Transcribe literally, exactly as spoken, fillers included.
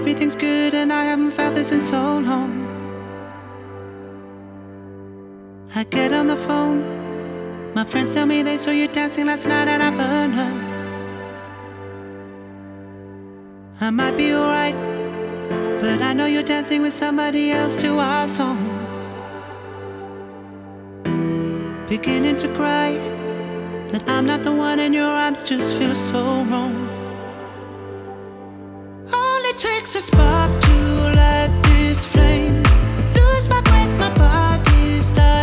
everything's good and I haven't felt this in so long. I get on the phone, my friends tell me they saw you dancing last night at our burner. I might be alright, but I know you're dancing with somebody else to our song. Beginning to cry that I'm not the one and your arms just feel so wrong. All it takes a spark to light this flame. Lose my breath, my body starts